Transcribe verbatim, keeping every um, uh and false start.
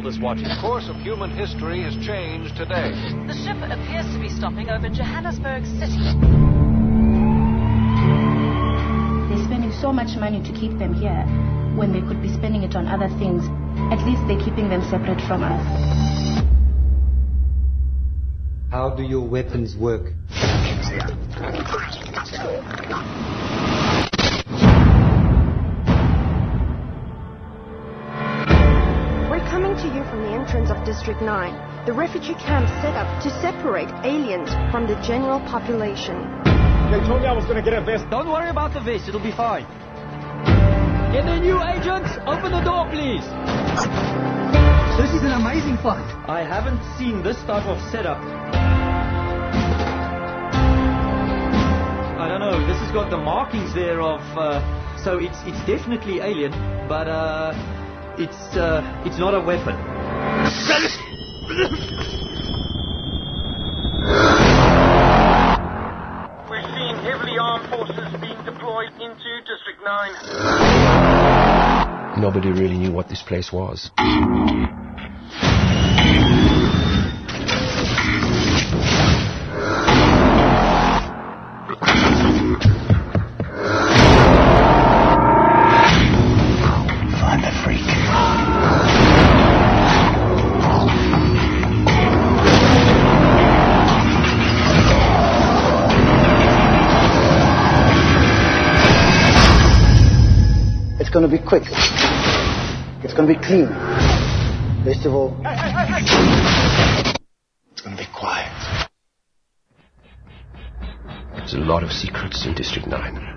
world is watching. The course of human history has changed today. The ship appears to be stopping over Johannesburg City. They're spending so much money to keep them here when they could be spending it on other things. At least they're keeping them separate from us. How do your weapons work? We're coming to you from the entrance of District nine, the refugee camp set up to separate aliens from the general population. They told me I was going to get a vest. Don't worry about the vest, it'll be fine. Get the new agents, open the door please. This is an amazing fight. I haven't seen this type of setup. I don't know, this has got the markings there of, uh, so it's it's definitely alien, but uh, it's uh, it's not a weapon. We're seeing heavily armed forces being deployed into District nine. Nobody really knew what this place was. Find the freak. It's going to be quick. It's going to be clean. Best of all, Hey, hey, hey, hey. it's going to be quiet. There's a lot of secrets in District nine.